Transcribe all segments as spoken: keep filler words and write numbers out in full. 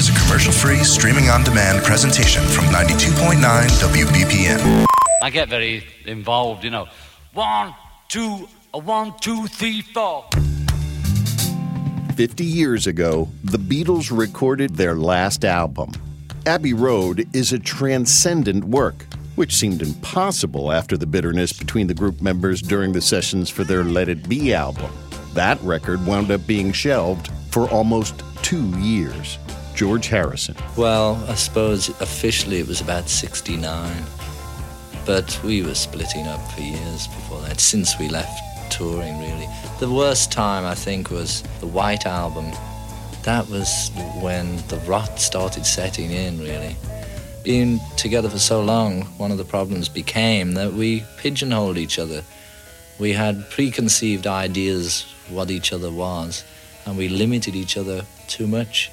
is a commercial-free, streaming-on-demand presentation from ninety-two point nine W B P M. I get very involved, you know. One, two, a one, two, three, four. Fifty years ago, the Beatles recorded their last album. Abbey Road is a transcendent work, which seemed impossible after the bitterness between the group members during the sessions for their Let It Be album. That record wound up being shelved for almost two years. George Harrison. Well, I suppose officially it was about sixty-nine, but we were splitting up for years before that, since we left touring, really. The worst time, I think, was the White Album. That was when the rot started setting in, really. Being together for so long, one of the problems became that we pigeonholed each other. We had preconceived ideas of what each other was, and we limited each other too much,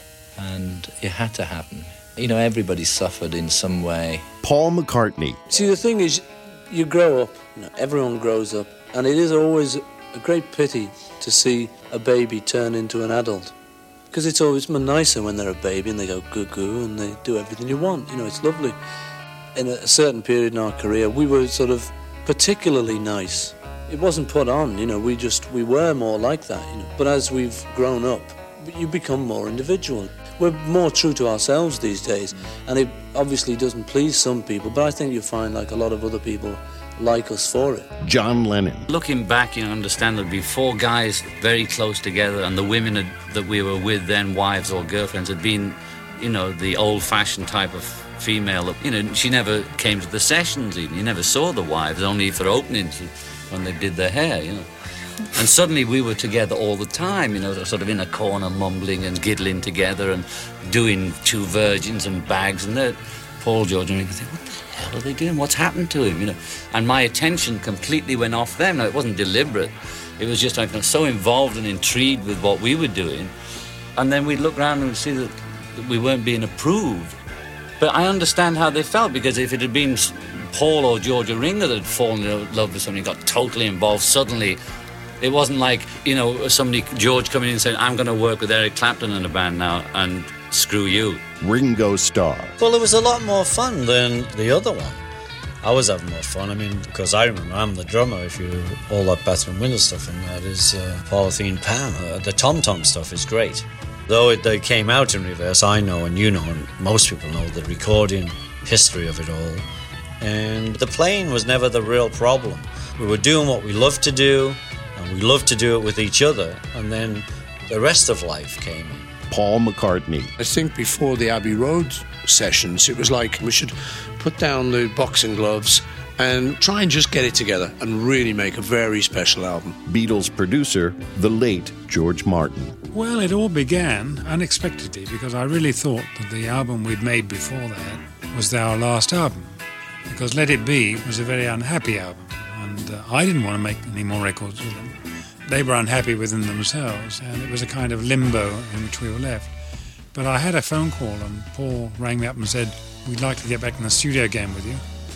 and it had to happen. You know, everybody suffered in some way. Paul McCartney. See, the thing is, you grow up, you know, everyone grows up, and it is always a great pity to see a baby turn into an adult. Because it's always more nicer when they're a baby and they go goo-goo and they do everything you want. You know, it's lovely. In a certain period in our career, we were sort of particularly nice. It wasn't put on, you know, we just, we were more like that, you know. But as we've grown up, you become more individual. We're more true to ourselves these days, and it obviously doesn't please some people, but I think you find, like a lot of other people, like us for it. John Lennon. Looking back, you know, understand there'd be four guys very close together, and the women had, that we were with then, wives or girlfriends, had been, you know, the old-fashioned type of female. You know, she never came to the sessions even. You never saw the wives, only for openings when they did their hair, you know. And suddenly we were together all the time, you know, sort of in a corner mumbling and giggling together and doing Two Virgins and Bags, and that Paul George and I think, what the hell are they doing? What's happened to him, you know? And my attention completely went off them. Now, it wasn't deliberate. It was just like I was so involved and intrigued with what we were doing. And then we'd look around and we'd see that we weren't being approved. But I understand how they felt, because if it had been Paul or George or Ringo that had fallen in love with somebody, got totally involved suddenly, it wasn't like, you know, somebody, George coming in and saying, I'm going to work with Eric Clapton in a band now, and screw you. Ringo Starr. Well, it was a lot more fun than the other one. I was having more fun, I mean, because I remember I'm the drummer, if you, all that bathroom window stuff, and that is uh, Polythene Pam. Uh, the tom-tom stuff is great. Though it, they came out in reverse, I know, and you know, and most people know the recording history of it all. And the playing was never the real problem. We were doing what we loved to do, and we loved to do it with each other, and then the rest of life came in. Paul McCartney. I think before the Abbey Road sessions, it was like we should put down the boxing gloves and try and just get it together and really make a very special album. Beatles producer, the late George Martin. Well, it all began unexpectedly, because I really thought that the album we'd made before that was our last album, because Let It Be was a very unhappy album, and uh, I didn't want to make any more records with them. They were unhappy within themselves, and it was a kind of limbo in which we were left. But I had a phone call, and Paul rang me up and said, we'd like to get back in the studio again with you.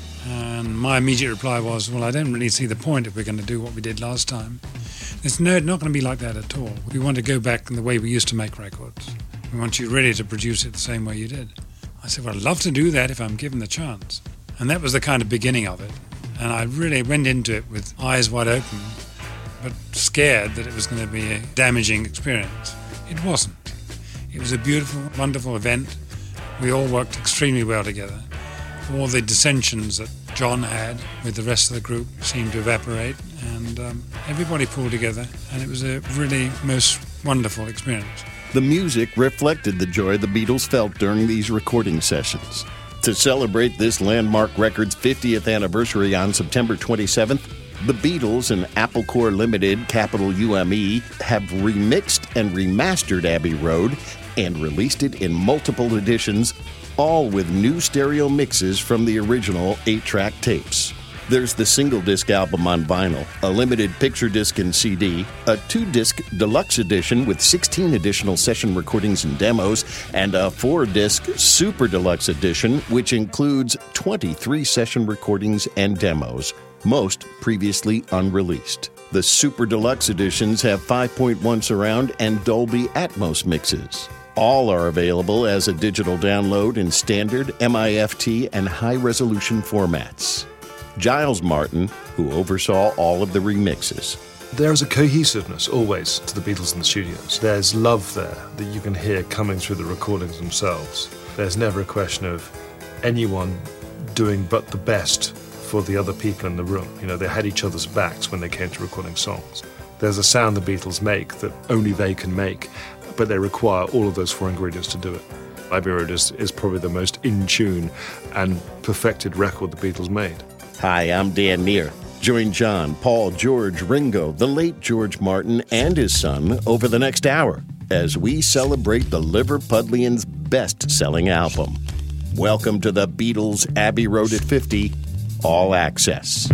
And my immediate reply was, well, I don't really see the point if we're going to do what we did last time. It's no, not going to be like that at all. We want to go back in the way we used to make records. We want you ready to produce it the same way you did. I said, well, I'd love to do that if I'm given the chance. And that was the kind of beginning of it. And I really went into it with eyes wide open, but scared that it was going to be a damaging experience. It wasn't. It was a beautiful, wonderful event. We all worked extremely well together. All the dissensions that John had with the rest of the group seemed to evaporate, and um, everybody pulled together, and it was a really most wonderful experience. The music reflected the joy the Beatles felt during these recording sessions. To celebrate this landmark record's fiftieth anniversary on September twenty-seventh, the Beatles and Apple Corps Limited, capital U M E, have remixed and remastered Abbey Road and released it in multiple editions, all with new stereo mixes from the original eight-track tapes. There's the single-disc album on vinyl, a limited picture disc and C D, a two-disc deluxe edition with sixteen additional session recordings and demos, and a four-disc super deluxe edition, which includes twenty-three session recordings and demos, most previously unreleased. The super deluxe editions have five point one surround and Dolby Atmos mixes. All are available as a digital download in standard, M I F T, and high-resolution formats. Giles Martin, who oversaw all of the remixes. There's a cohesiveness always to the Beatles in the studios. There's love there that you can hear coming through the recordings themselves. There's never a question of anyone doing but the best for the other people in the room. You know, they had each other's backs when they came to recording songs. There's a sound the Beatles make that only they can make, but they require all of those four ingredients to do it. Abbey Road is, is probably the most in tune and perfected record the Beatles made. Hi, I'm Dan Neer. Join John, Paul, George, Ringo, the late George Martin, and his son over the next hour as we celebrate the Liverpudlians' best-selling album. Welcome to the Beatles' Abbey Road at fifty, All Access.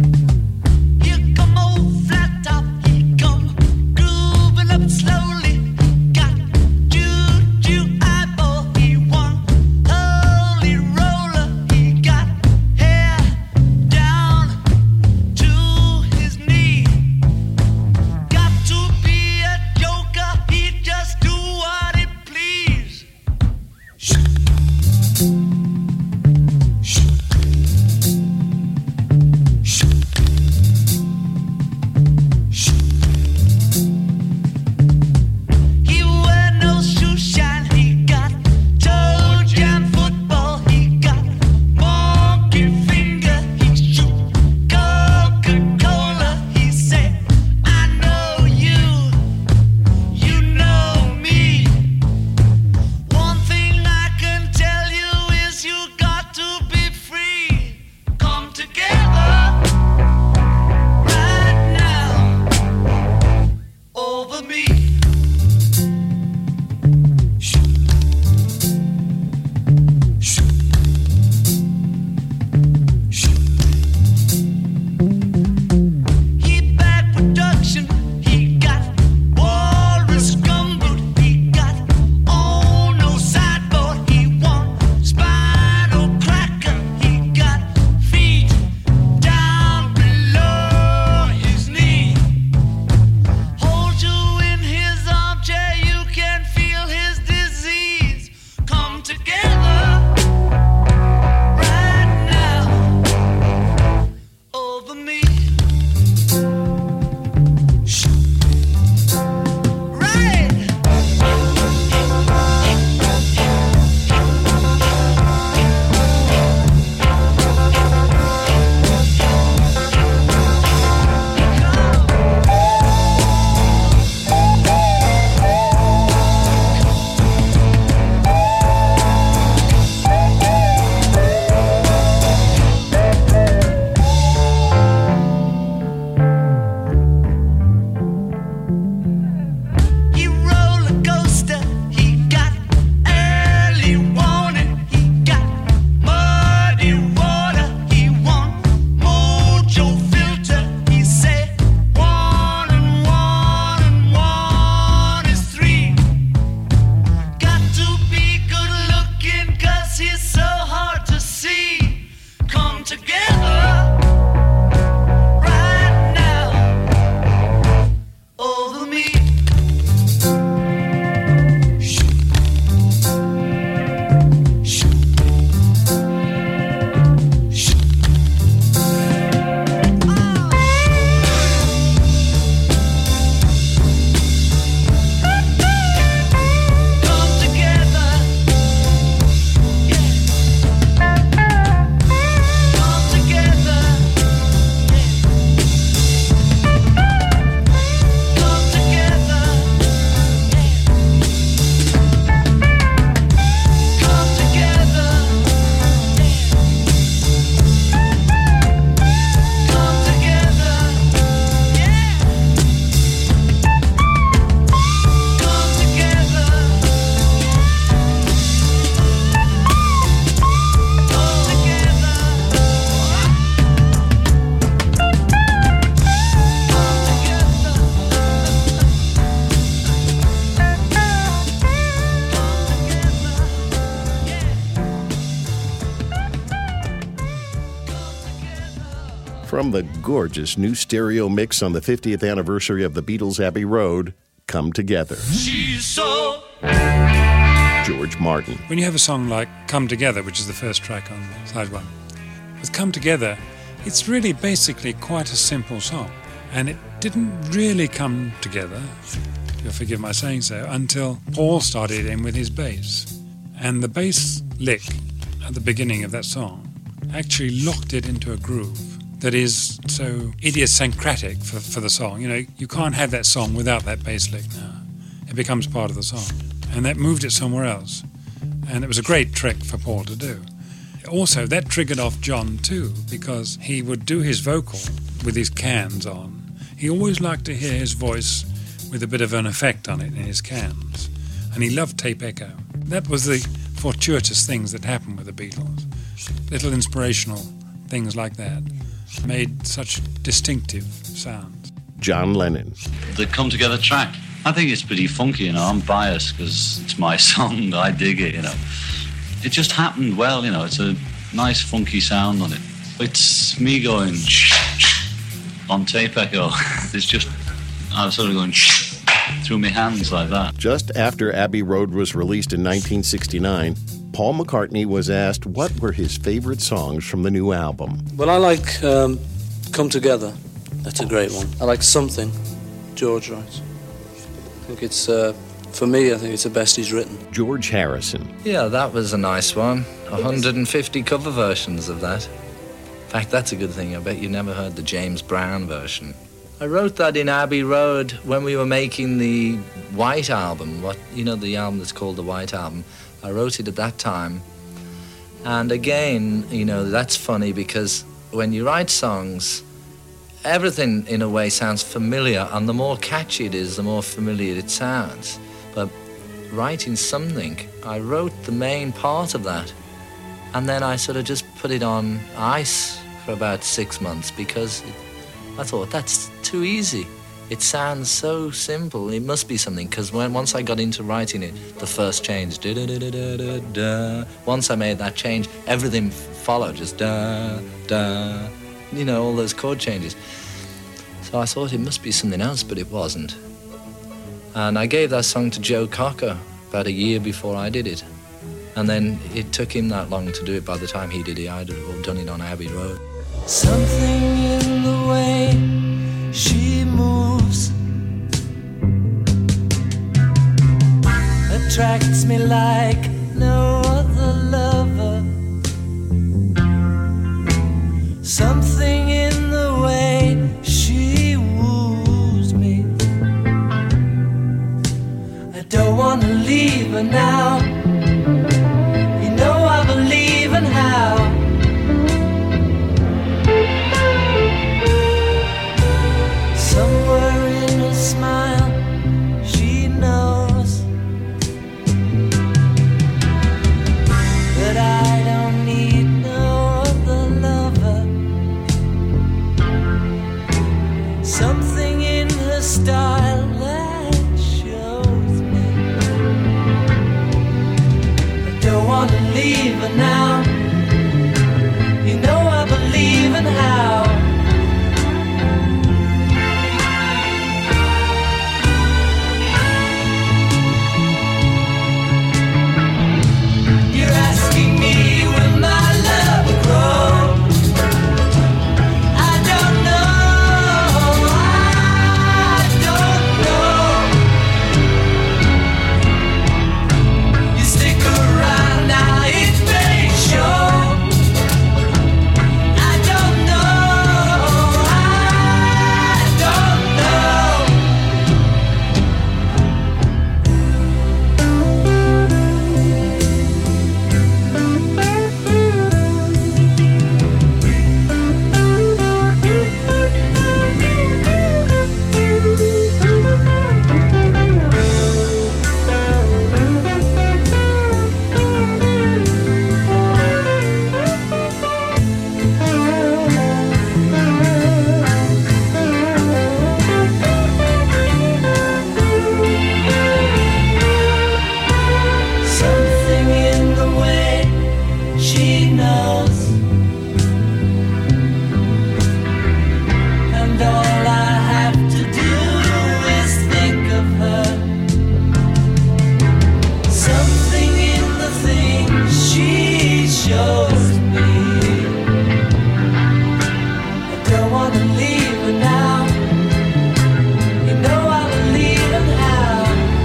From the gorgeous new stereo mix on the fiftieth anniversary of the Beatles' Abbey Road, Come Together. She's so George Martin. When you have a song like Come Together, which is the first track on side one, with Come Together, it's really basically quite a simple song. And it didn't really come together, you'll forgive my saying so, until Paul started in with his bass. And the bass lick at the beginning of that song actually locked it into a groove that is so idiosyncratic for, for the song. You know, you can't have that song without that bass lick now. It becomes part of the song. And that moved it somewhere else. And it was a great trick for Paul to do. Also, that triggered off John too, because he would do his vocal with his cans on. He always liked to hear his voice with a bit of an effect on it in his cans. And he loved tape echo. That was the fortuitous things that happened with the Beatles. Little inspirational things like that made such distinctive sounds. John Lennon. The Come Together track, I think it's pretty funky, you know. I'm biased because it's my song. I dig it, you know. It just happened well, you know. It's a nice funky sound on it. It's me going on tape echo. It's just, I was sort of going through my hands like that. Just after Abbey Road was released in nineteen sixty-nine, Paul McCartney was asked what were his favorite songs from the new album. Well, I like um, Come Together. That's a great one. I like Something, George writes. I think it's, uh, for me, I think it's the best he's written. George Harrison. Yeah, that was a nice one. one hundred fifty cover versions of that. In fact, that's a good thing. I bet you never heard the James Brown version. I wrote that in Abbey Road when we were making the White Album. What, you know, the album that's called the White Album. I wrote it at that time. And again, you know, that's funny because when you write songs, everything in a way sounds familiar, and the more catchy it is, the more familiar it sounds. But writing Something, I wrote the main part of that, and then I sort of just put it on ice for about six months because it, I thought that's too easy. It sounds so simple. It must be something, because when once I got into writing it, the first change, da da da da da da da. Once I made that change, everything followed, just da da. You know, all those chord changes. So I thought it must be something else, but it wasn't. And I gave that song to Joe Cocker about a year before I did it. And then it took him that long to do it. By the time he did it, I'd have done it on Abbey Road. Something in the way she moves attracts me like no other lover. Something in the way she woos me. I don't want to leave her now. You know I believe in how. Somewhere in her smile, she knows that I don't need no other lover. Something in her style that shows me I don't want to leave her now. You know I believe in how. Sure. yours to me. I don't wanna leave her now. You know I believe in how.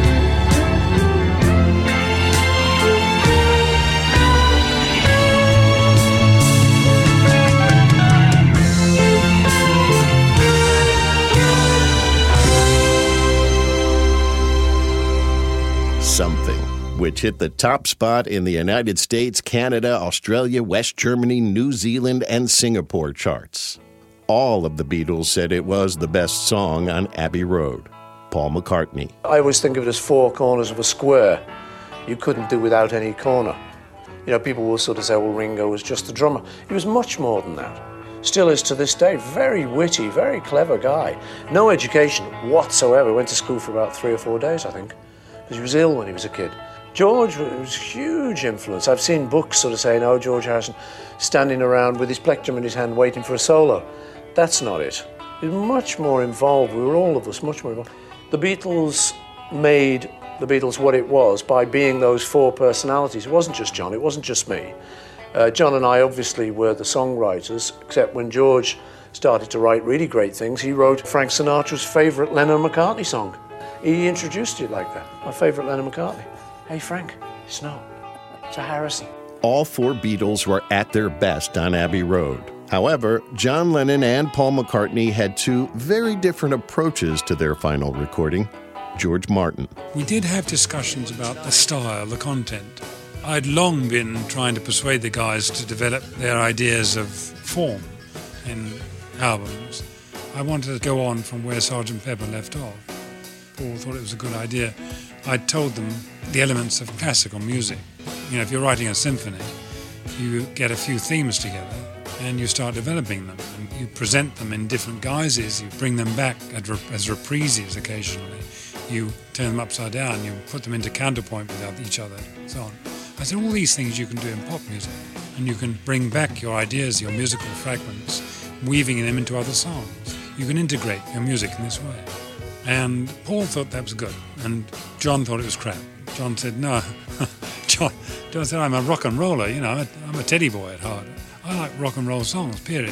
Something, which hit the top spot in the United States, Canada, Australia, West Germany, New Zealand, and Singapore charts. All of the Beatles said it was the best song on Abbey Road. Paul McCartney. I always think of it as four corners of a square. You couldn't do without any corner. You know, people will sort of say, well, Ringo was just a drummer. He was much more than that. Still is to this day. Very witty, very clever guy. No education whatsoever. Went to school for about three or four days, I think, because he was ill when he was a kid. George was a huge influence. I've seen books sort of saying, oh, George Harrison standing around with his plectrum in his hand waiting for a solo. That's not it. He was much more involved. We were all of us much more involved. The Beatles made the Beatles what it was by being those four personalities. It wasn't just John, it wasn't just me. Uh, John and I obviously were the songwriters, except when George started to write really great things, he wrote Frank Sinatra's favourite Lennon-McCartney song. He introduced it like that, my favourite Lennon-McCartney. Hey Frank, Snow, it's a Harrison. All four Beatles were at their best on Abbey Road. However, John Lennon and Paul McCartney had two very different approaches to their final recording. George Martin. We did have discussions about the style, the content. I'd long been trying to persuade the guys to develop their ideas of form in albums. I wanted to go on from where Sergeant Pepper left off. Paul thought it was a good idea. I'd told them the elements of classical music. You know, if you're writing a symphony, you get a few themes together and you start developing them. And you present them in different guises. You bring them back as reprises occasionally. You turn them upside down. You put them into counterpoint with each other, and so on. I said, all these things you can do in pop music. And you can bring back your ideas, your musical fragments, weaving them into other songs. You can integrate your music in this way. And Paul thought that was good. And John thought it was crap. John said, no. John, John said, I'm a rock and roller, you know, I'm a, I'm a teddy boy at heart. I like rock and roll songs, period.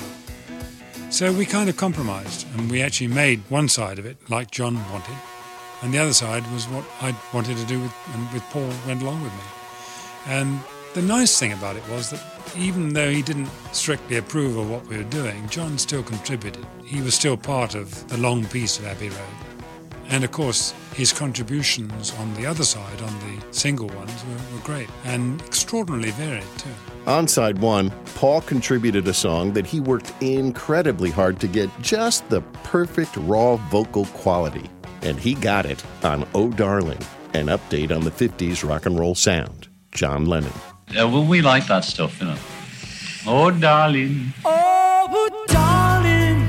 So we kind of compromised, and we actually made one side of it like John wanted, and the other side was what I wanted to do with, and with Paul went along with me. And the nice thing about it was that even though he didn't strictly approve of what we were doing, John still contributed. He was still part of the long piece of Abbey Road. And of course, his contributions on the other side, on the single ones, were, were great and extraordinarily varied too. On side one, Paul contributed a song that he worked incredibly hard to get just the perfect raw vocal quality. And he got it on Oh Darling, an update on the fifties rock and roll sound. John Lennon. Yeah, well, we like that stuff, you know. Oh, darling. Oh, darling,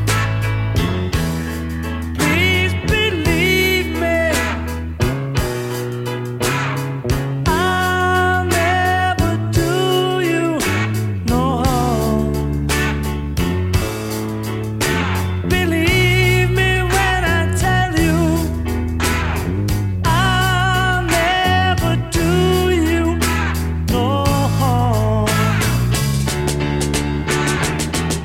please believe me. I'll never do you no harm. Believe me when I tell you, I'll never do you no harm.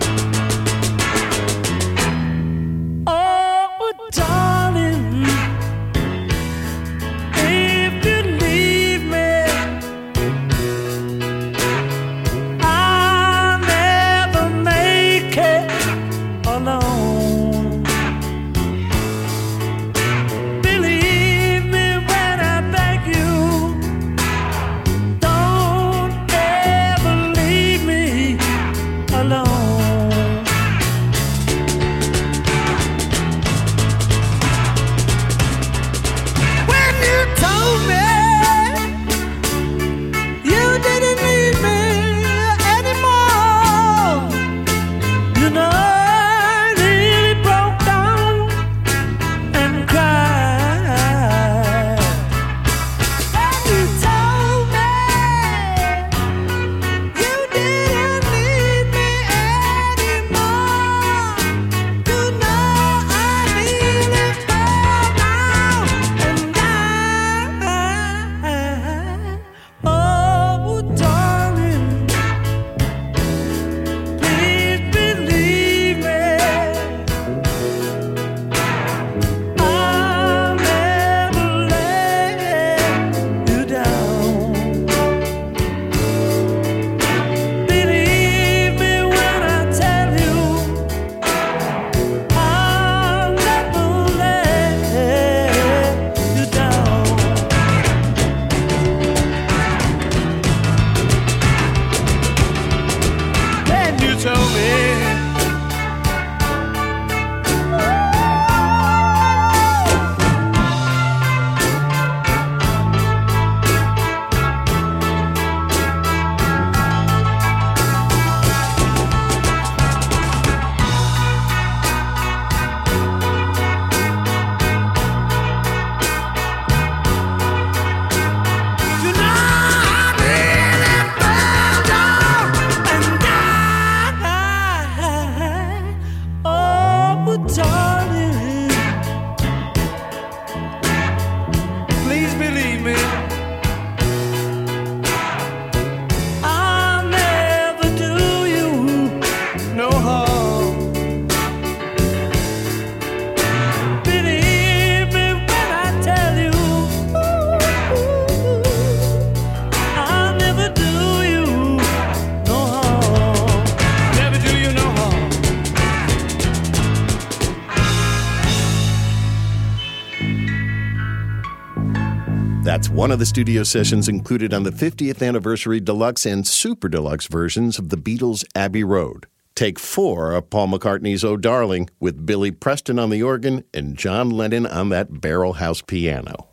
one of the studio sessions included on the fiftieth anniversary deluxe and super deluxe versions of the Beatles' Abbey Road. Take four of Paul McCartney's Oh Darling, with Billy Preston on the organ and John Lennon on that barrel house piano.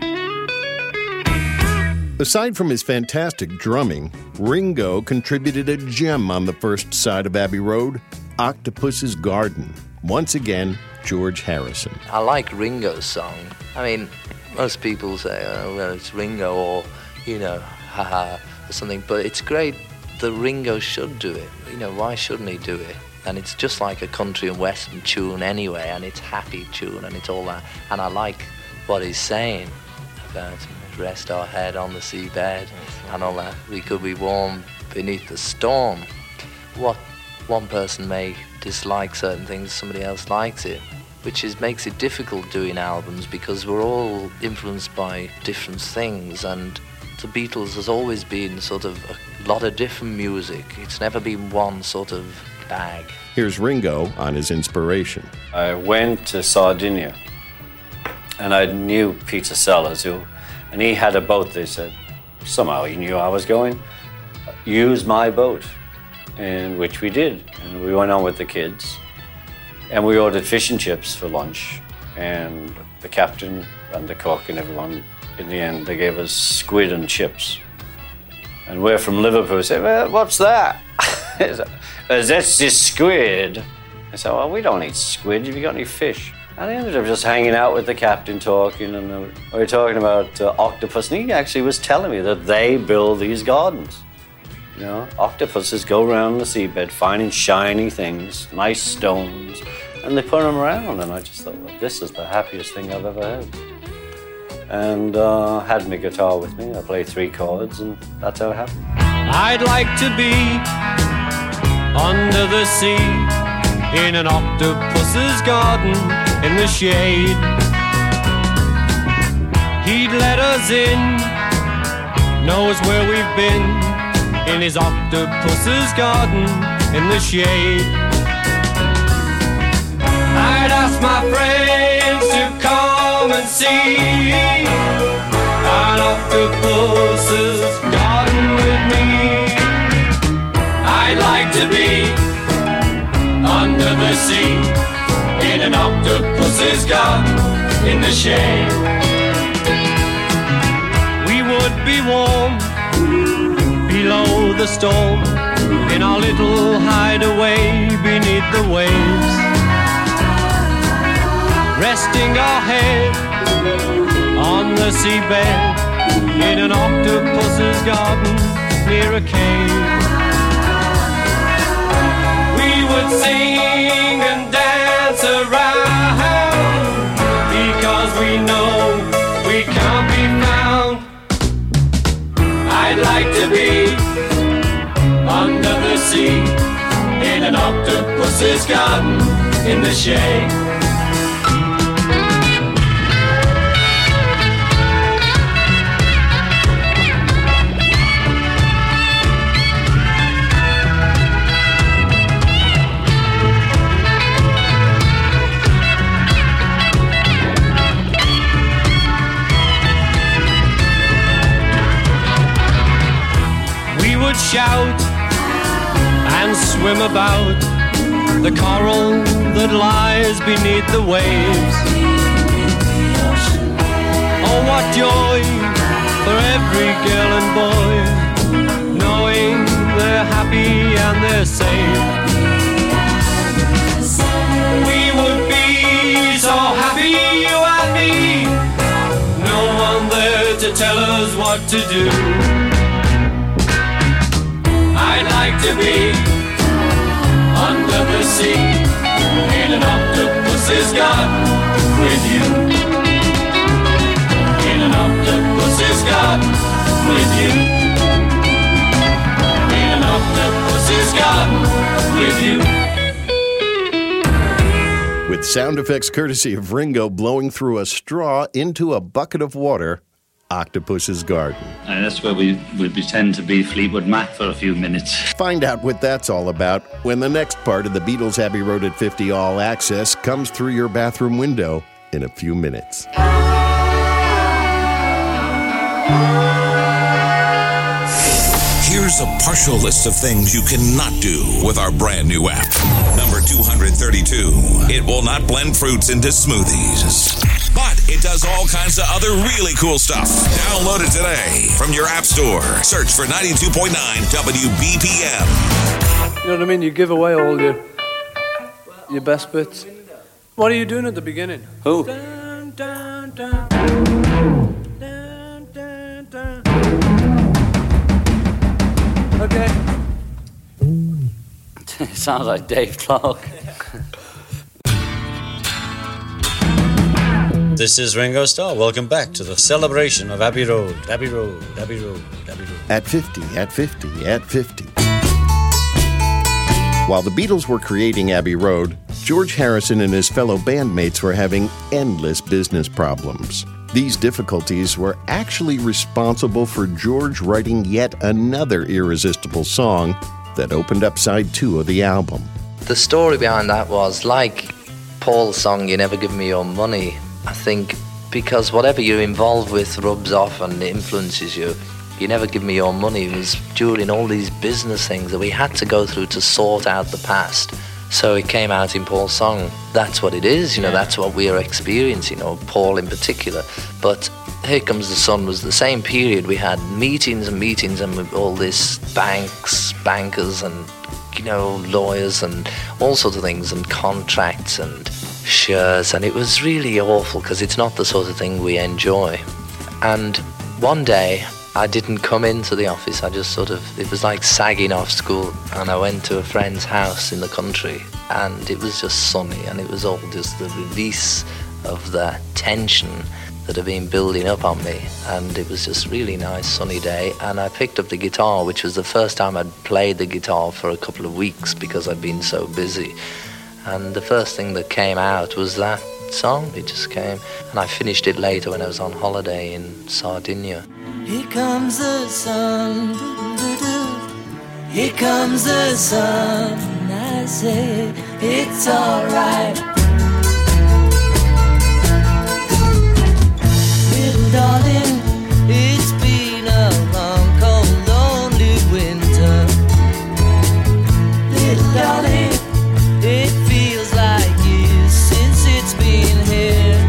Aside from his fantastic drumming, Ringo contributed a gem on the first side of Abbey Road, Octopus's Garden. Once again, George Harrison. I like Ringo's song. I mean, most people say, oh, well, it's Ringo or, you know, haha, or something, but it's great that Ringo should do it. You know, why shouldn't he do it? And it's just like a country and western tune anyway, and it's happy tune and it's all that. And I like what he's saying about rest our head on the seabed and all that. We could be warm beneath the storm. What one person may dislike certain things, somebody else likes it, which is makes it difficult doing albums because we're all influenced by different things, and the Beatles has always been sort of a lot of different music. It's never been one sort of bag. Here's Ringo on his inspiration. I went to Sardinia and I knew Peter Sellers, who, and he had a boat. They said, somehow he knew I was going, use my boat, and which we did. And we went on with the kids and we ordered fish and chips for lunch, and the captain and the cook and everyone, in the end, they gave us squid and chips. And we're from Liverpool. We said, well, what's that? That's just squid. I said, well, we don't eat squid. Have you got any fish? And I ended up just hanging out with the captain talking, and uh, we were talking about uh, octopus, and he actually was telling me that they build these gardens. You know, octopuses go around the seabed finding shiny things, nice stones, and they put them around, and I just thought, well, this is the happiest thing I've ever had. And uh, had my guitar with me. I played three chords, and that's how it happened. I'd like to be under the sea in an octopus's garden in the shade. He'd let us in, knows where we've been, in his octopus's garden in the shade. I'd ask my friends to come and see an octopus's garden with me. I'd like to be under the sea in an octopus's garden in the shade. We would be warm below the storm in our little hideaway beneath the waves, resting our head on the seabed in an octopus's garden near a cave. We would sing and dance around because we know we can't be found. I'd like to be under the sea in an octopus's garden in the shade. Shout and swim about the coral that lies beneath the waves. Oh, what joy for every girl and boy, knowing they're happy and they're safe. We would be so happy, you and me, no one there to tell us what to do. I'd like to be under the sea in an octopus's garden with you. In an octopus's garden with you. In an octopus's garden with you. With sound effects courtesy of Ringo blowing through a straw into a bucket of water, Octopus's Garden. And that's where we, we pretend to be Fleetwood Mac for a few minutes. Find out what that's all about when the next part of the Beatles' Abbey Road at fifty All Access comes through your bathroom window in a few minutes. Here's a partial list of things you cannot do with our brand new app. Number two hundred thirty-two. It will not blend fruits into smoothies. But it does all kinds of other really cool stuff. Download it today from your app store. Search for ninety-two point nine W B P M. You know what I mean? You give away all your your best bits. What are you doing at the beginning? Who? Dun, dun, dun. Dun, dun, dun. Okay. It sounds like Dave Clark. This is Ringo Starr. Welcome back to the celebration of Abbey Road. Abbey Road, Abbey Road, Abbey Road. At fifty, at fifty, at fifty. While the Beatles were creating Abbey Road, George Harrison and his fellow bandmates were having endless business problems. These difficulties were actually responsible for George writing yet another irresistible song that opened up side two of the album. The story behind that was, like Paul's song, You Never Give Me Your Money, I think because whatever you're involved with rubs off and influences you. You Never Give Me Your Money was during all these business things that we had to go through to sort out the past. So it came out in Paul's song. That's what it is, you know, that's what we are experiencing, or Paul in particular. But Here Comes the Sun was the same period. We had meetings and meetings and with all this banks, bankers and, you know, lawyers and all sorts of things and contracts and shares. And it was really awful because it's not the sort of thing we enjoy. And one day I didn't come into the office. I just sort of, it was like sagging off school, and I went to a friend's house in the country, and it was just sunny, and it was all just the release of the tension that had been building up on me. And it was just really nice sunny day, and I picked up the guitar, which was the first time I'd played the guitar for a couple of weeks because I'd been so busy. And the first thing that came out was that song. It just came, and I finished it later when I was on holiday in Sardinia. Here comes the sun, doo-doo-doo. Here comes the sun, I say it's alright. Little darling, it's been a long, cold, lonely winter. Little darling, it feels like years since it's been here.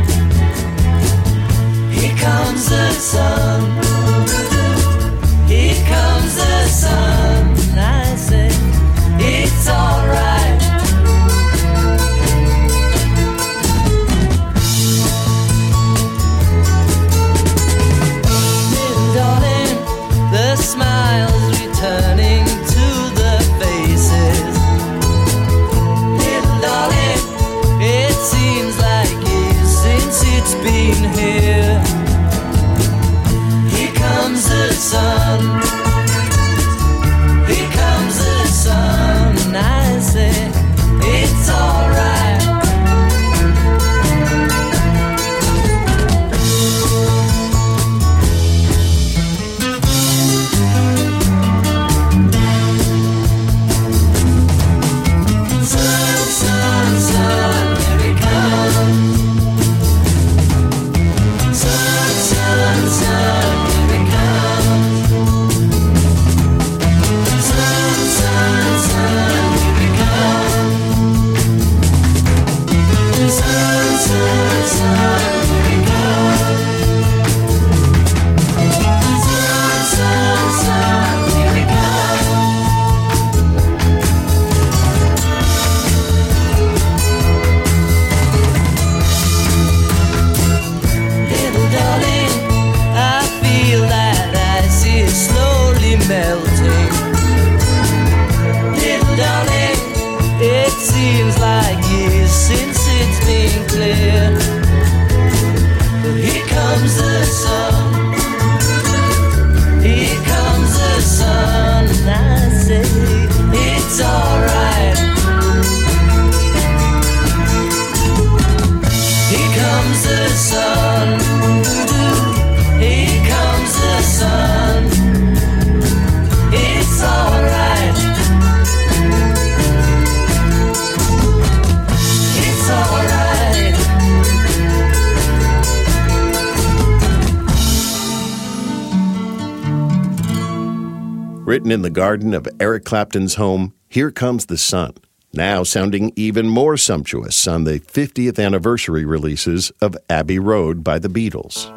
Here comes the sun. Here comes the sun, I say it's alright. Little darling, the smiles returning to the faces. Little darling, it seems like years since it's been here. Here comes the sun. Here comes the sun. I say it's alright. Sun, sun, sun, here it comes. Sun, sun, sun. Written in the garden of Eric Clapton's home, Here Comes the Sun, now sounding even more sumptuous on the fiftieth anniversary releases of Abbey Road by the Beatles.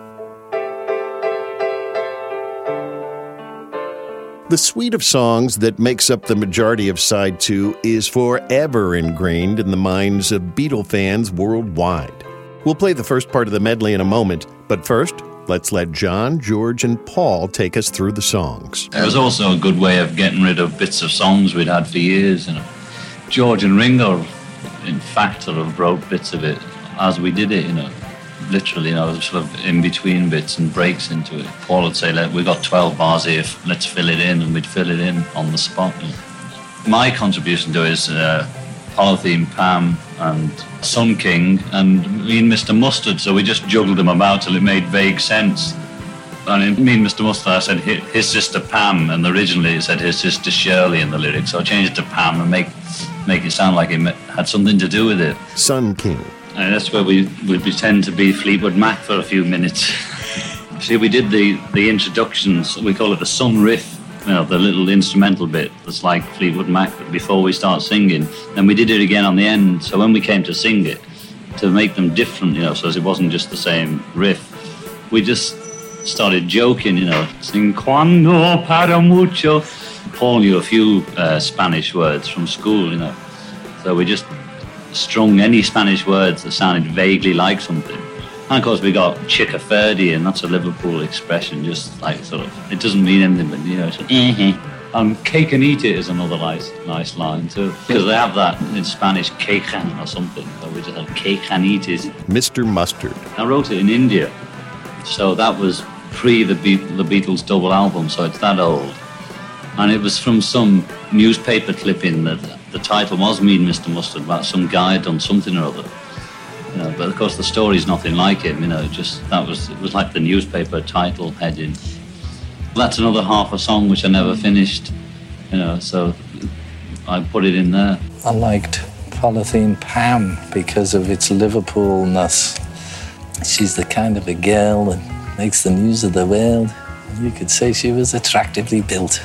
The suite of songs that makes up the majority of Side two is forever ingrained in the minds of Beatle fans worldwide. We'll play the first part of the medley in a moment, but first, let's let John, George, and Paul take us through the songs. It was also a good way of getting rid of bits of songs we'd had for years. You know, George and Ringo, in fact, sort of wrote bits of it as we did it, you know. Literally, you know, sort of in between bits and breaks into it. Paul would say, "We've got twelve bars here, let's fill it in," and we'd fill it in on the spot. You know. My contribution to it is uh, Polythene Pam and Sun King and me and Mister Mustard, so we just juggled them about till it made vague sense. And in me and Mister Mustard, I said his sister Pam, and originally it said his sister Shirley in the lyrics, so I changed it to Pam and make make it sound like it had something to do with it. Sun King. And that's where we, we pretend to be Fleetwood Mac for a few minutes. See, we did the, the introductions, we call it the Sun riff, you know, the little instrumental bit that's like Fleetwood Mac before we start singing. Then we did it again on the end, so when we came to sing it, to make them different, you know, so it wasn't just the same riff, we just started joking, you know, sing Cuando para mucho. Paul knew a few uh, Spanish words from school, you know, so we just strung any Spanish words that sounded vaguely like something. And of course we got Chica Ferdi, and that's a Liverpool expression, just like sort of, it doesn't mean anything, but you know, it's mm-hmm. And cake and eat it is another nice nice line too, because they have that in Spanish, quejan or something, so we just have cake and eat it. Mister Mustard. I wrote it in India, so that was pre the, Be- the Beatles double album, so it's that old. And it was from some newspaper clipping that the title was Me and Mister Mustard, about some guy done something or other. You know, but of course the story's nothing like him, you know, just that was it was like the newspaper title heading. That's another half a song which I never finished, you know, so I put it in there. I liked Polythene Pam because of its Liverpoolness. She's the kind of a girl that makes the news of the world. You could say she was attractively built.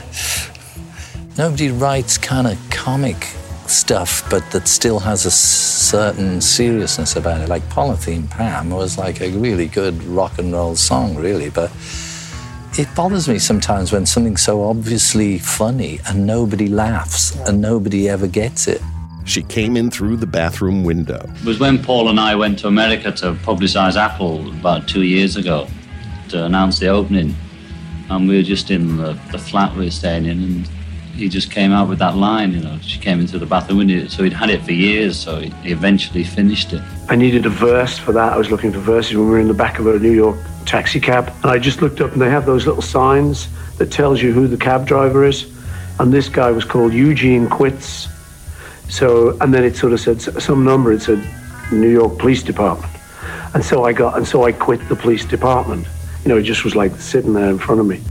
Nobody writes kind of comic stuff, but that still has a certain seriousness about it. Like Polythene Pam was like a really good rock and roll song, really, but it bothers me sometimes when something's so obviously funny and nobody laughs and nobody ever gets it. She came in through the bathroom window. It was when Paul and I went to America to publicise Apple about two years ago to announce the opening. And we were just in the, the flat we were staying in, and he just came out with that line, you know. She came into the bathroom window, so he'd had it for years, so he, he eventually finished it. I needed a verse for that. I was looking for verses when we were in the back of a New York taxi cab. And I just looked up, and they have those little signs that tells you who the cab driver is. And this guy was called Eugene Quitz. So, and then it sort of said some number, it said New York Police Department. And so I got, and so I quit the police department. You know, it just was like sitting there in front of me.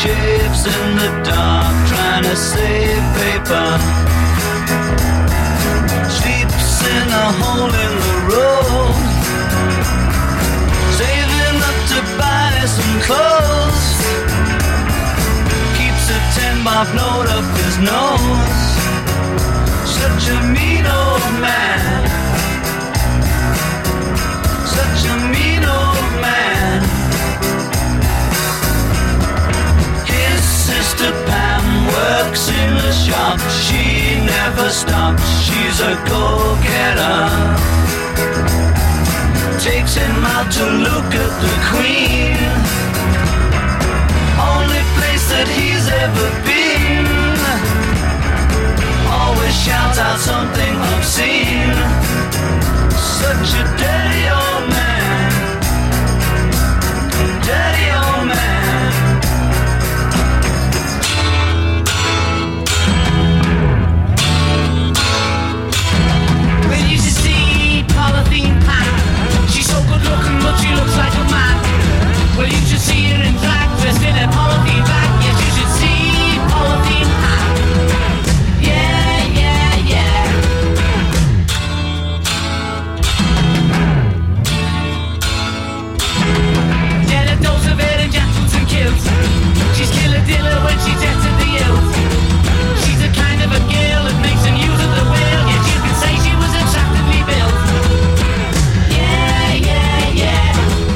shaves in the dark, trying to save paper. Sleeps in a hole in the road, saving up to buy some clothes. Keeps a ten bob note up his nose. Such a mean old man. Such a mean old man. His sister Pam works in the shop. She never stops. She's a go-getter. Takes him out to look at the Queen. Only place that he's ever been. Always shouts out something obscene. Such a dirty old man. Dirty old man. When you should see Polythene Pam, she's so good looking but she looks like a man. Well, you should see her in drag, dressed in a polythene bag. Yes, you should see Polythene Pam. Yeah, yeah, yeah. Get a dose of it in jackets and kilts. She's killer diller when she's at the hilt. She's the kind of a girl that makes an use of the will. Yes, you can say she was attractively built. Yeah, yeah, yeah.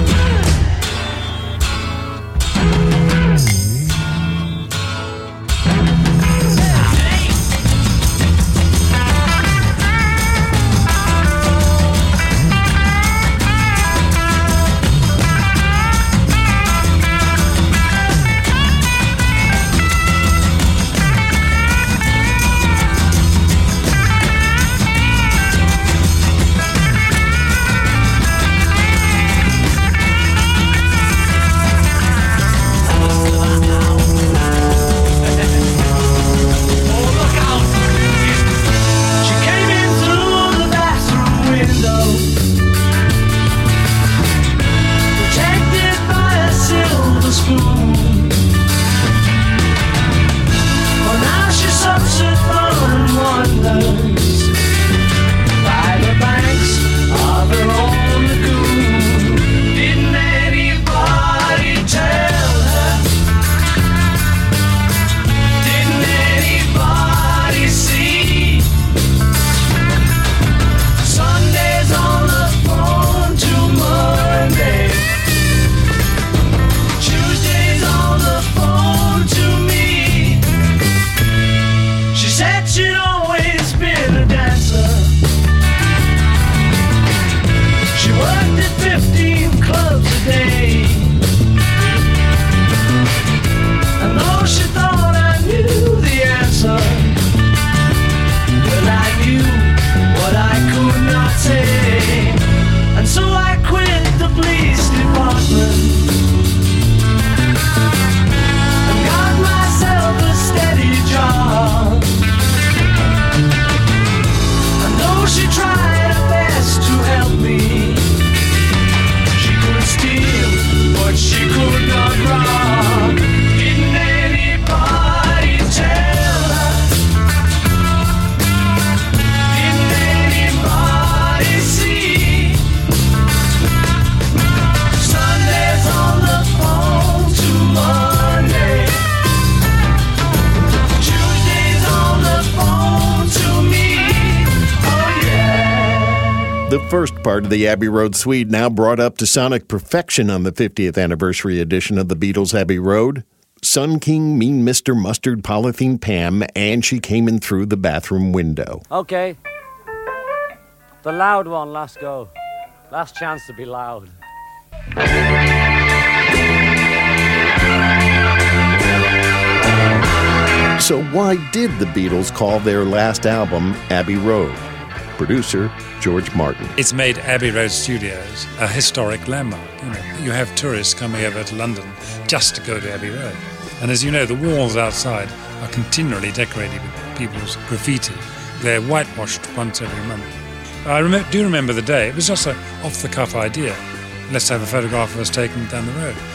The first part of the Abbey Road Suite now brought up to sonic perfection on the fiftieth anniversary edition of the Beatles' Abbey Road. Sun King, Mean Mister Mustard, Polythene Pam, and She Came In Through the Bathroom Window. Okay. The loud one, last go. Last chance to be loud. So why did the Beatles call their last album Abbey Road? Producer George Martin. It's made Abbey Road Studios a historic landmark. You know, you have tourists coming over to London just to go to Abbey Road. And as you know, the walls outside are continually decorated with people's graffiti. They're whitewashed once every month. I rem- do remember the day. It was just an off-the-cuff idea. Let's have a photograph of us taken down the road.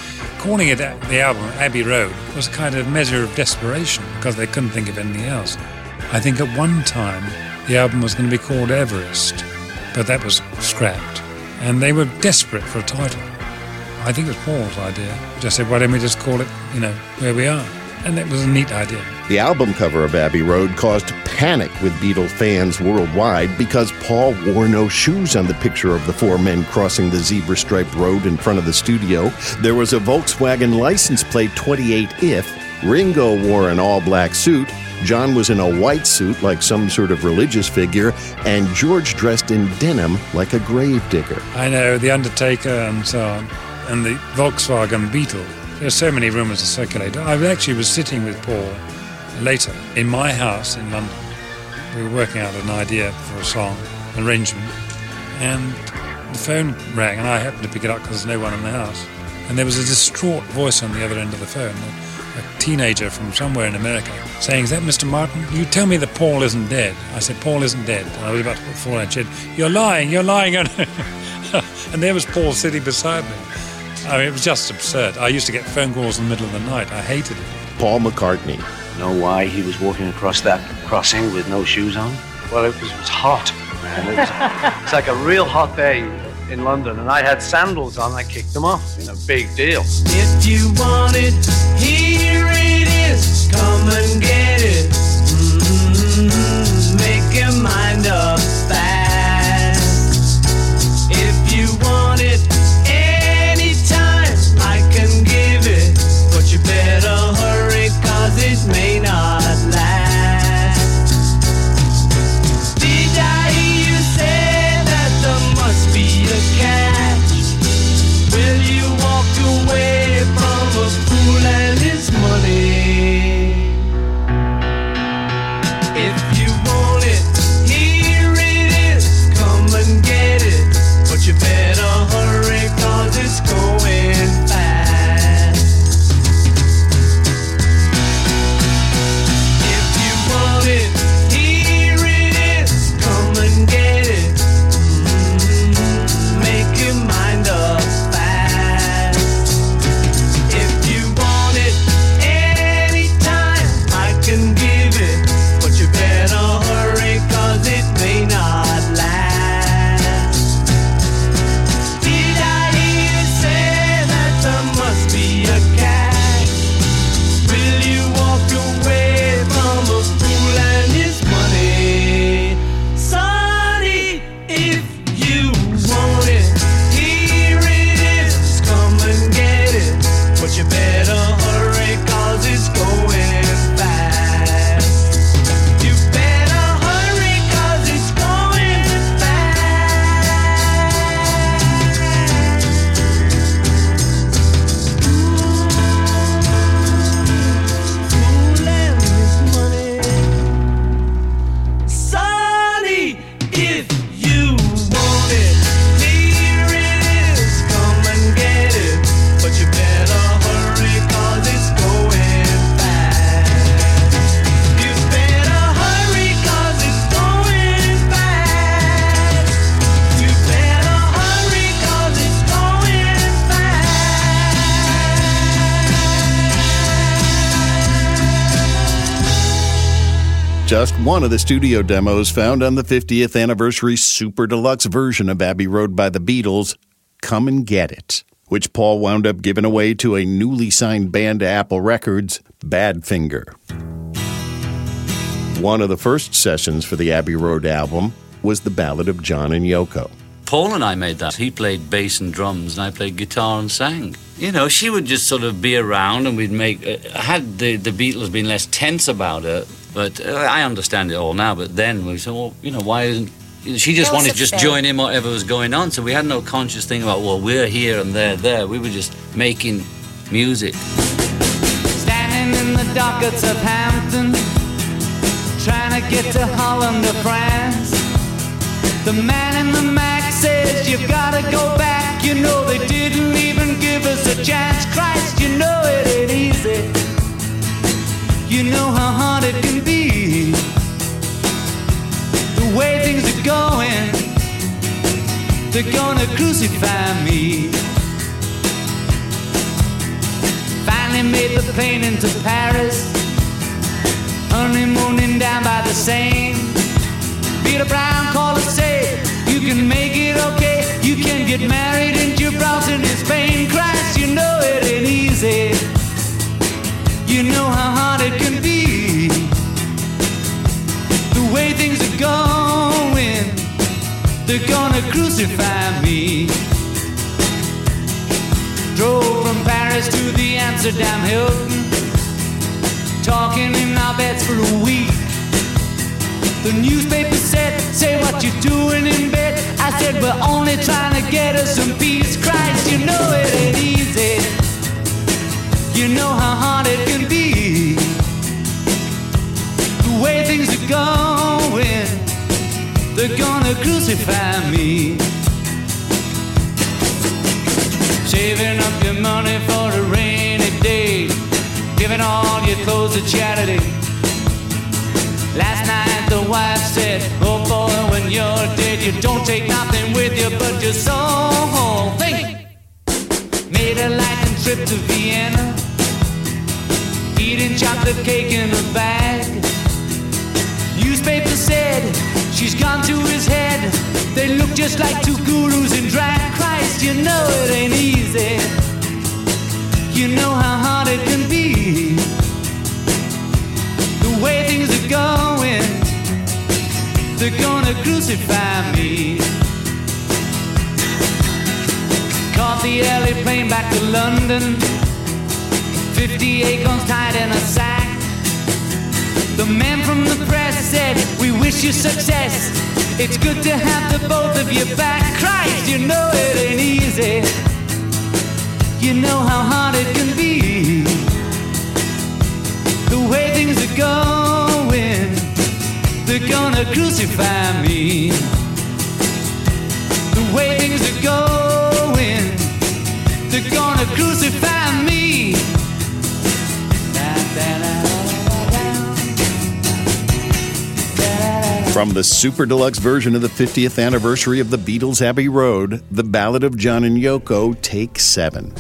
calling it the album Abbey Road was a kind of measure of desperation because they couldn't think of anything else. I think at one time the album was going to be called Everest, but that was scrapped. And they were desperate for a title. I think it was Paul's idea. Just said, why don't we just call it, you know, Where We Are? And that was a neat idea. The album cover of Abbey Road caused panic with Beatles fans worldwide because Paul wore no shoes on the picture of the four men crossing the zebra-striped road in front of the studio. There was a Volkswagen license plate twenty-eight if. Ringo wore an all-black suit. John was in a white suit like some sort of religious figure, and George dressed in denim like a gravedigger. I know, The Undertaker and so on, and the Volkswagen Beetle. There's so many rumours to circulate. I actually was sitting with Paul later in my house in London. We were working out an idea for a song, an arrangement, and the phone rang, and I happened to pick it up because there's no one in the house. And there was a distraught voice on the other end of the phone, a teenager from somewhere in America, saying, is that Mister Martin? You tell me that Paul isn't dead. I said, Paul isn't dead. And I was about to fall and said, you're lying, you're lying. And there was Paul sitting beside me. I mean, it was just absurd. I used to get phone calls in the middle of the night. I hated it. Paul McCartney. Know why he was walking across that crossing with no shoes on? Well, it was, it was hot, man. It was, it's like a real hot day in London, and I had sandals on. I kicked them off. You know, big deal. If you want it, here it is. Come and get it. Mm-hmm. Make your mind up fast. If you want it anytime, I can give it. But you better hurry, cause it may not last. Did I hear you say that there must be a catch? Will you walk away from a fool and his money? If you want it, here it is. Come and get it. But you better hurry, cause it's going fast. If you want it, here it is. Come and get it. Mm-hmm. Make your mind up fast. If you want it anytime, I can give it. But you better hurry, cause it may not last. Did I hear you say that there must be a catch? Will you walk away from a fool and his money? Sonny, if you want it, here it is. Come and get it. But you better hurry, cause it's going fast. You better hurry, cause it's going Sonny, if you want it, here it is. Come and get it. But you better hurry, cause it's going fast. You better hurry, cause it's going fast. You better hurry, cause it's going fast. Just one of the studio demos found on the fiftieth anniversary super deluxe version of Abbey Road by the Beatles, Come and Get It, which Paul wound up giving away to a newly signed band to Apple Records, Badfinger. One of the first sessions for the Abbey Road album was the Ballad of John and Yoko. Paul and I made that. He played bass and drums, and I played guitar and sang. You know, she would just sort of be around, and we'd make... Uh, had the, the Beatles been less tense about it, but uh, I understand it all now, but then we said, well, you know, why isn't... She just wanted to just join in whatever was going on, so we had no conscious thing about, well, we're here and they're there. We were just making music. Standing in the dockets of Hampton, trying to get to Holland or France. The man in the Mac says you've gotta go back. You know they didn't even give us a chance. Christ, you know it ain't easy. You know how hard it can be. The way things are going, they're gonna crucify me. finally made the plane into Paris, honeymooning down by the Seine. Peter Brown called to say, you can make it okay, you can get married in Gibraltar in Spain. Christ, you know it ain't easy, you know how hard it can be. The way things are going, they're gonna crucify me. Drove from Paris to the Amsterdam Hilton, talking in our beds for a week. The newspaper said, say what you're doing in bed. I said, we're only trying to get us some peace. Christ, you know it ain't easy, you know how hard it can be. The way things are going, they're gonna crucify me. Saving up your money for a rainy day, giving all your clothes to charity. Last night the wife said, oh boy, when you're dead, you don't take nothing with you but your soul. Think. Made a lightning trip to Vienna, eating chocolate cake in a bag. Newspaper said, she's gone to his head. They look just like two gurus in drag. Christ, you know it ain't easy, you know how hard it can be. The way things are going, they're gonna crucify me. Caught the early plane back to London, fifty acorns tied in a sack. The man from the press said, we wish you success, it's good to have the both of you back. Christ, you know it ain't easy, you know how hard it can be. The way things are going, they're gonna crucify me. The way things are going, they're gonna crucify me. From the super deluxe version of the fiftieth anniversary of the Beatles' Abbey Road, The Ballad of John and Yoko, Take Seven.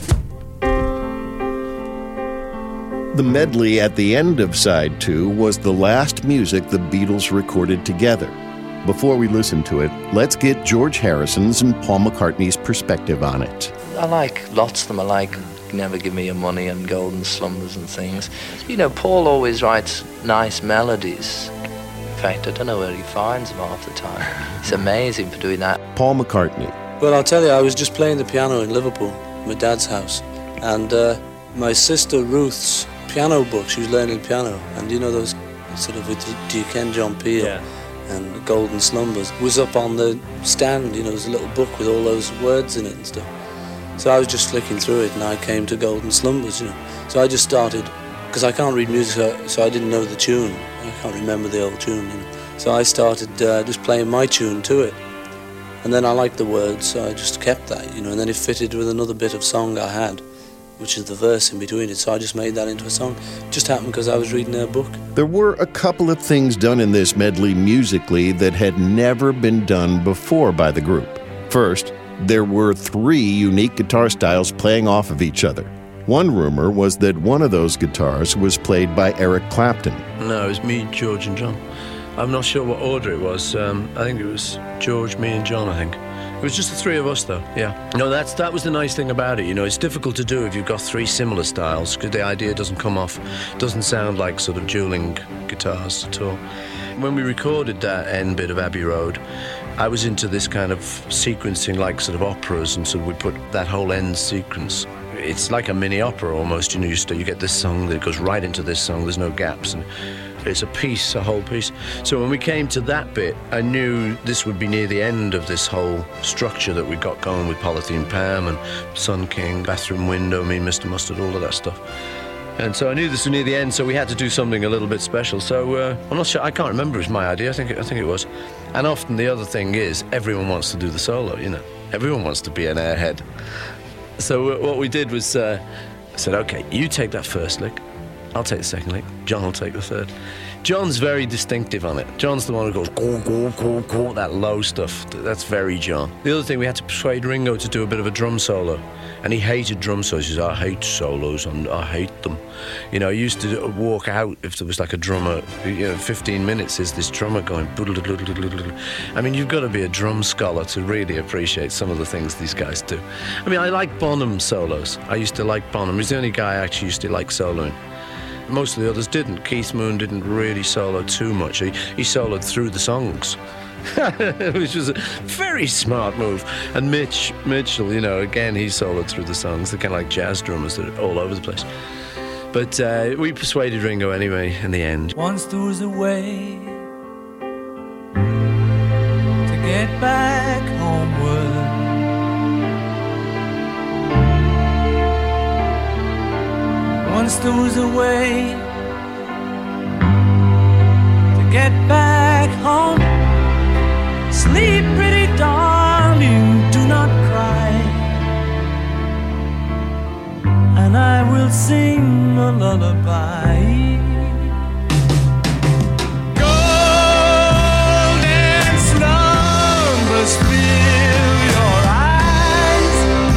The medley at the end of side two was the last music the Beatles recorded together. Before we listen to it, let's get George Harrison's and Paul McCartney's perspective on it. I like lots of them. I like Never Give Me Your Money and Golden Slumbers and things. You know, Paul always writes nice melodies. In fact, I don't know where he finds them half the time. It's amazing for doing that. Paul McCartney. Well, I'll tell you, I was just playing the piano in Liverpool, my dad's house, and uh, my sister Ruth's piano book, she was learning piano, and you know those sort of with Duquesne John Peel yeah. and Golden Slumbers, was up on the stand, you know, there's a little book with all those words in it and stuff. So I was just flicking through it and I came to Golden Slumbers, you know. So I just started, because I can't read music, so, so I didn't know the tune. I can't remember the old tune, you know. So I started uh, just playing my tune to it. And then I liked the words, so I just kept that, you know, and then it fitted with another bit of song I had, which is the verse in between it, so I just made that into a song. It just happened because I was reading their book. There were a couple of things done in this medley musically that had never been done before by the group. First, there were three unique guitar styles playing off of each other. One rumor was that one of those guitars was played by Eric Clapton. No, it was me, George and John. I'm not sure what order it was. Um, I think it was George, me and John, I think. It was just the three of us, though, yeah. No, that's that was the nice thing about it, you know. It's difficult to do if you've got three similar styles, because the idea doesn't come off, doesn't sound like sort of dueling guitars at all. When we recorded that end bit of Abbey Road, I was into this kind of sequencing, like sort of operas, and so we put that whole end sequence. It's like a mini opera almost, you know, you, st- you get this song that goes right into this song, there's no gaps, and it's a piece, a whole piece. So when we came to that bit, I knew this would be near the end of this whole structure that we got going with Polythene Pam and Sun King, Bathroom Window, Me, Mister Mustard, all of that stuff. And so I knew this was near the end, so we had to do something a little bit special. So uh, I'm not sure, I can't remember it was my idea, I think, it, I think it was. And often the other thing is, everyone wants to do the solo, you know. Everyone wants to be an airhead. So what we did was, uh, I said, okay, you take that first lick, I'll take the second lick, John will take the third. John's very distinctive on it. John's the one who goes, go, go, go, go, that low stuff. That's very John. The other thing, we had to persuade Ringo to do a bit of a drum solo. And he hated drum solos. He says, I hate solos, and I hate them. You know, he used to walk out if there was like a drummer, you know, fifteen minutes is this drummer going... I mean, you've got to be a drum scholar to really appreciate some of the things these guys do. I mean, I like Bonham solos. I used to like Bonham. He's the only guy I actually used to like soloing. Most of the others didn't. Keith Moon didn't really solo too much. He, he soloed through the songs, which was a very smart move. And Mitch Mitchell, you know, again, he soloed through the songs. They're kind of like jazz drummers that are all over the place. But uh, we persuaded Ringo anyway in the end. Once there was a way to get back homeward. Once there was a way to get back home. Sleep, pretty darling, do not cry, and I will sing a lullaby. Golden slumbers fill your eyes.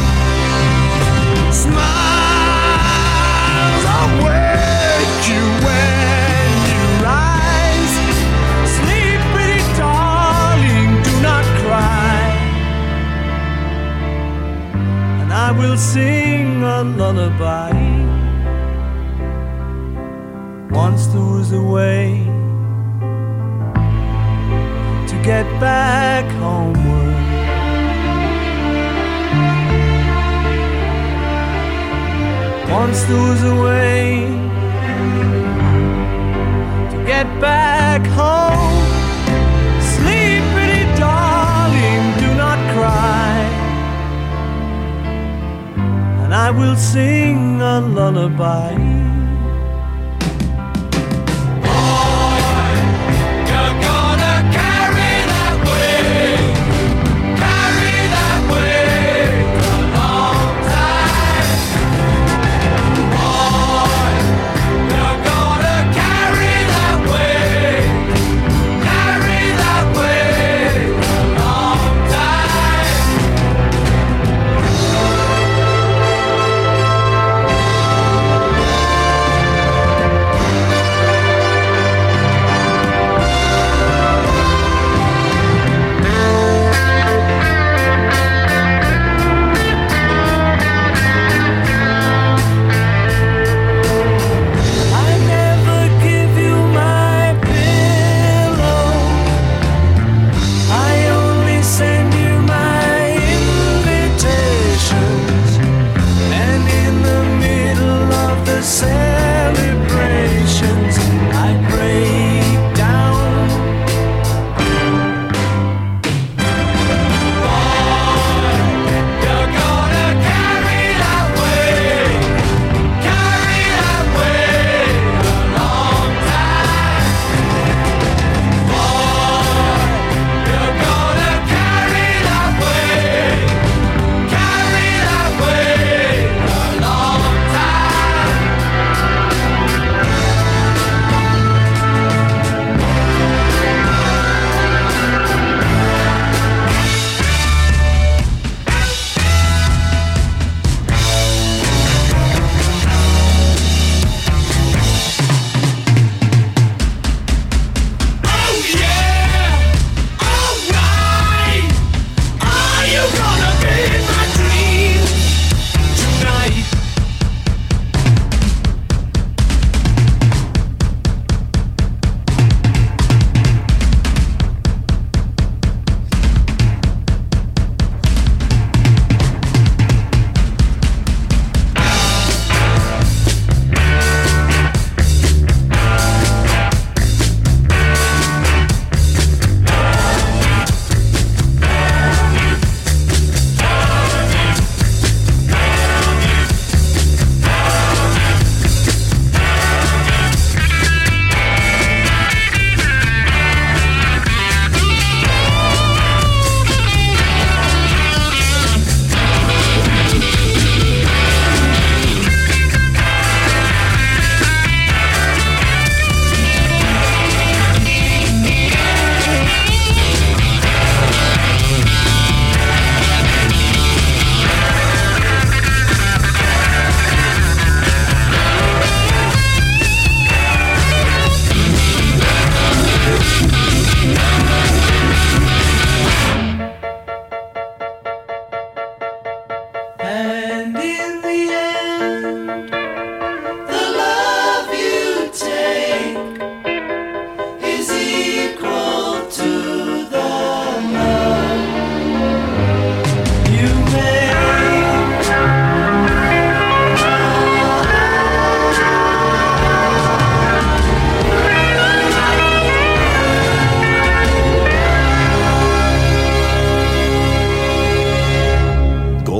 Smiles awake you when you rise. Sleep, pretty darling, do not cry, and I will sing a lullaby. Once there was a way to get back homeward. Once there was a way to get back home. Sleep, pretty darling, do not cry, and I will sing a lullaby.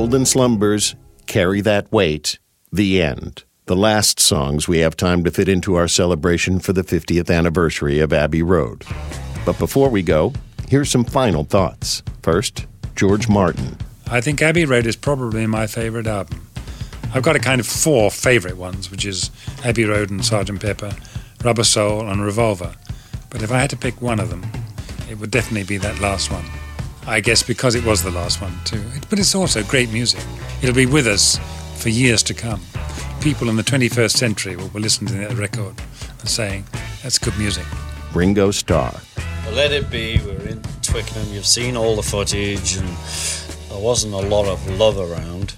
Golden Slumbers, Carry That Weight, The End. The last songs we have time to fit into our celebration for the fiftieth anniversary of Abbey Road. But before we go, here's some final thoughts. First, George Martin. I think Abbey Road is probably my favourite album. I've got a kind of four favourite ones, which is Abbey Road and Sergeant Pepper, Rubber Soul and Revolver. But if I had to pick one of them, it would definitely be that last one. I guess because it was the last one too. But it's also great music. It'll be with us for years to come. People in the twenty-first century will be listening to that record and saying, that's good music. Ringo Starr. Well, Let It Be, we're in Twickenham, you've seen all the footage, and there wasn't a lot of love around.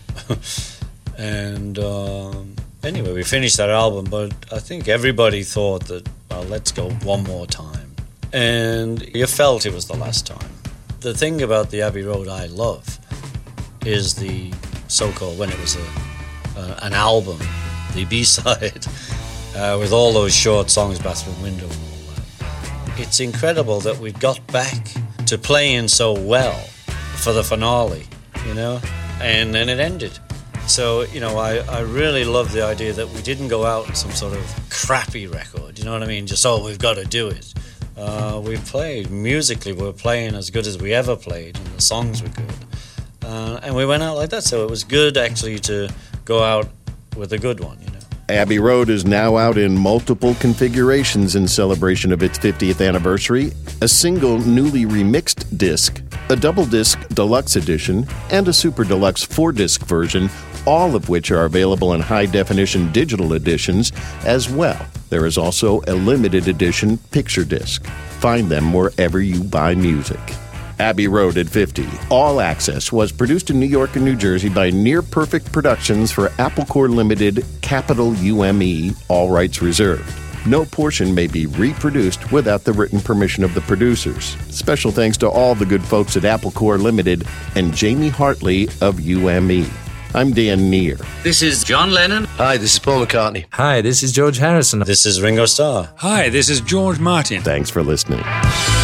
and um, anyway, we finished that album, but I think everybody thought that, well, let's go one more time. And you felt it was the last time. The thing about the Abbey Road I love is the so-called, when it was a Uh, an album, the B-side, uh, with all those short songs, Bathroom Window and all that. It's incredible that we got back to playing so well for the finale, you know, and then it ended. So, you know, I, I really love the idea that we didn't go out on some sort of crappy record, you know what I mean? Just, oh, we've got to do it. Uh, we played, musically, we were playing as good as we ever played, and the songs were good. Uh, and we went out like that, so it was good, actually, to go out with a good one, you know. Abbey Road is now out in multiple configurations in celebration of its fiftieth anniversary. A single newly remixed disc, a double disc deluxe edition, and a super deluxe four-disc version, all of which are available in high-definition digital editions as well. There is also a limited edition picture disc. Find them wherever you buy music. Abbey Road at fifty. All Access was produced in New York and New Jersey by Near Perfect Productions for Apple Corps Limited, capital U M E, all rights reserved. No portion may be reproduced without the written permission of the producers. Special thanks to all the good folks at Apple Corps Limited and Jamie Hartley of U M E. I'm Dan Neer. This is John Lennon. Hi, this is Paul McCartney. Hi, this is George Harrison. This is Ringo Starr. Hi, this is George Martin. Thanks for listening.